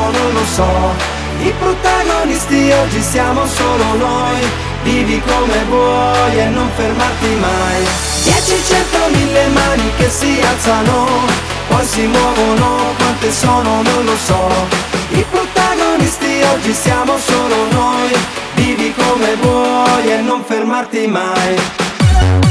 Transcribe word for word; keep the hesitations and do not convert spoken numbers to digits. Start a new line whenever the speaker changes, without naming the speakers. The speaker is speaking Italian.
non lo so. I protagonisti oggi siamo solo noi. Vivi come vuoi e non fermarti mai. Dieci, cento, mille mani che si alzano, poi si muovono, quante sono non lo so. I protagonisti oggi siamo solo noi. Vivi come vuoi e non fermarti mai.